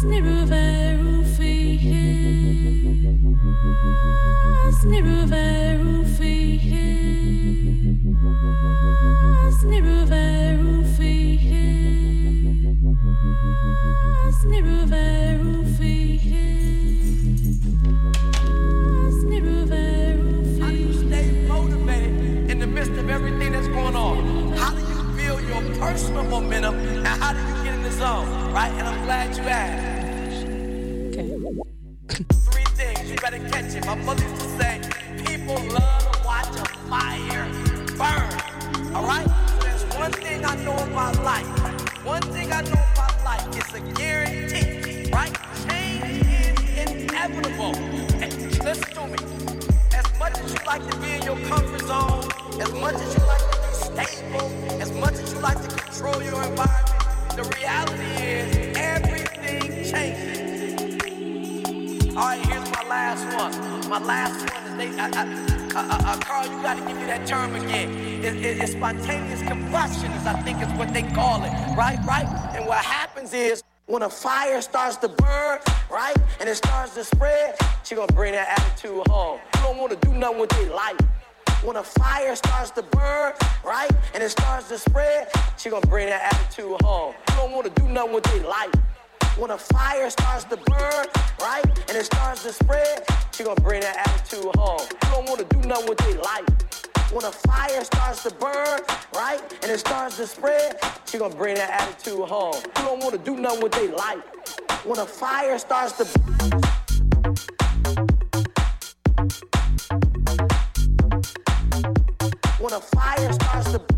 When a fire starts to burn, right, and it starts to spread, she gonna bring that attitude home. You don't wanna do nothing with their life. When a fire starts to burn, right, and it starts to spread, she gonna bring that attitude home. You don't wanna do nothing with their life. When a fire starts to burn, right, and it starts to spread, she gonna bring that attitude home. You don't wanna do nothing with their life. When a fire starts to burn, right, and it starts to spread, she gonna bring that attitude home. You don't wanna do nothing with their life. When a fire starts to when a fire starts to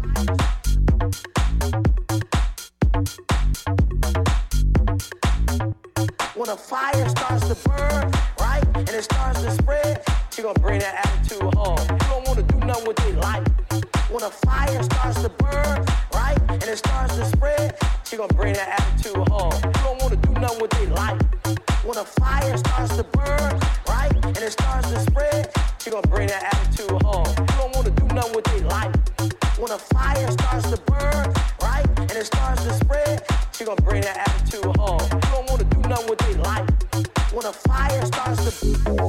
when a fire starts to burn, right, and it starts to spread, she gonna bring that attitude home. You don't wanna do nothing with their life. When a fire starts to burn, right, and it starts to spread, she gonna bring that attitude home. You don't wanna do nothing with their life. When a fire starts to burn, right, and it starts to spread, she gonna bring that attitude home. You don't wanna do nothing with their life. When a fire starts to burn, right, and it starts to spread, she gonna bring that attitude home. You don't wanna do nothing with their life. When a fire starts to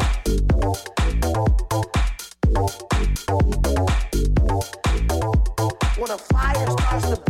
when a fire starts to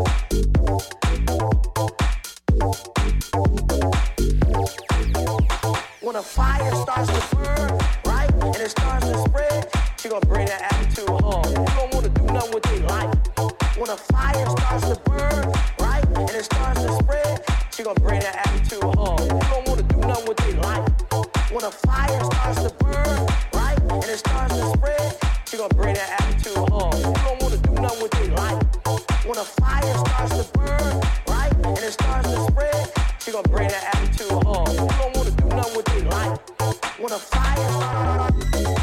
when a fire starts to burn, right, and it starts to spread, she gonna bring that attitude home. You don't wanna do nothing with their life. When a fire starts to burn, right, and it starts to spread, she gonna bring that attitude home. You don't wanna do nothing with their life. When a fire starts to burn, right, and it starts to spread, she gonna bring that attitude home. You don't wanna do nothing with their life. When a fire starts to burn, right, and it starts to spread, she gonna bring that attitude home. You don't wanna do nothing with their life. When a fire starts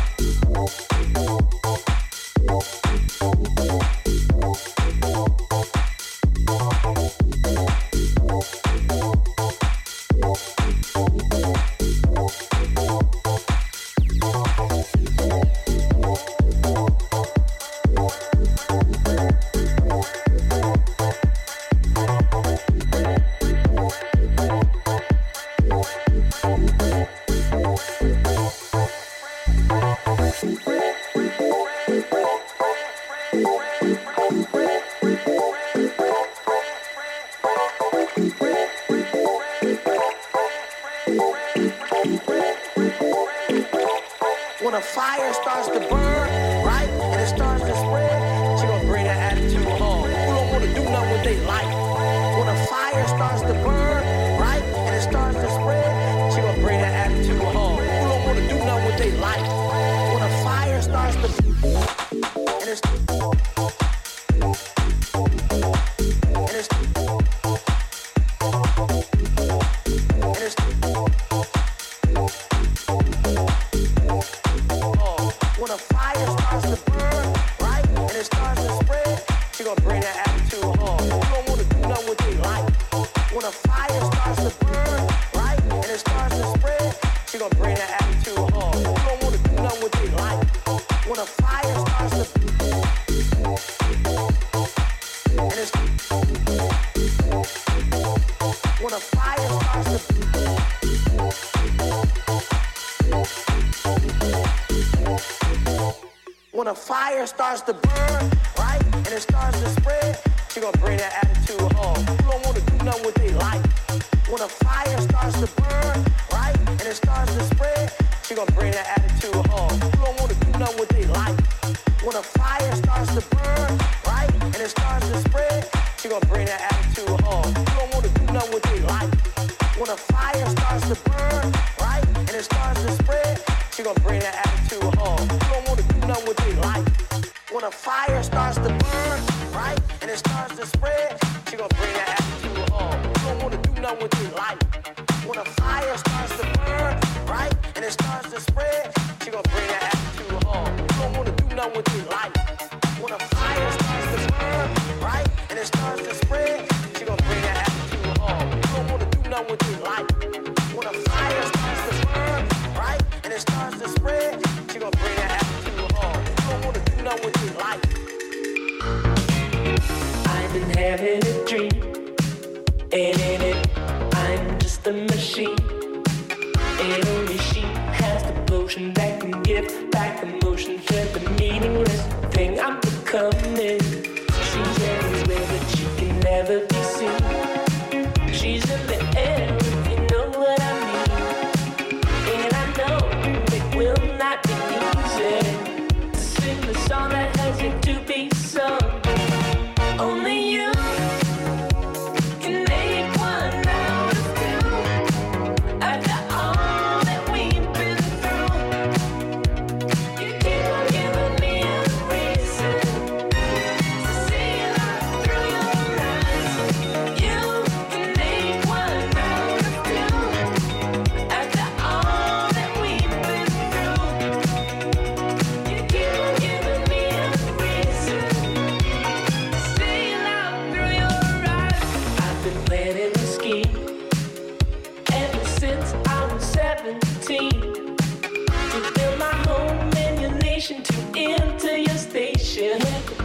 when a fire starts to burn, right, and it starts to spread, she gonna bring that attitude home. You don't wanna do nothing with their life. When a fire starts to burn, right, and it starts to spread, she gonna bring that attitude home. You don't wanna do nothing with their life. When a fire starts to and it's when a fire starts to burn, right, and it starts to spread, she gonna bring that attitude home. You don't wanna do nothing with their life. When a fire starts to burn, right, and it starts to spread, she gonna bring that attitude home. You don't wanna do nothing with their life. When a fire starts to and it's when a fire starts to a fire starts to burn, right, and it starts to spread, she gonna bring that attitude home. You don't wanna do nothing with their life. When a fire starts to burn, right, and it starts to spread, she gonna bring that attitude home. You don't wanna do nothing with their life. When a fire starts to burn, right, and it starts to spread, she gonna bring that attitude home. You don't wanna do nothing with their life. When a fire starts to burn, right, and it starts to spread, she gonna bring that attitude home. You don't wanna do nothing with their life. When a fire starts to burn, right, and it starts to spread, she gonna bring that attitude home. You don't wanna do nothing with their life. When a fire starts to burn, right, and it starts to spread, she gonna bring that attitude home. You don't wanna do nothing with their life. When a fire starts to burn, right, and it starts to spread, she gonna bring that attitude home. You don't wanna do nothing with their life. When a fire starts to burn, right, and it starts to spread, she gonna bring that attitude home. You don't wanna do nothing with their life. I've been having a dream, and in it, I'm just a machine. And only she has the potion that can give back emotion to the meaningless thing I'm becoming. She's everywhere, but she can never be seen. She's in the air, if you know what I mean. And I know it will not be easy to sing the song that has yet to be sung. Only you can make one out of two. After all that we've been through, you keep on giving me a reason to see life through your eyes. You can make one out of two. After all that we've been through, you keep on giving me a reason to see life through your eyes. I've been planning a scheme ever since I was 17 to build my home and your nation, to enter your station.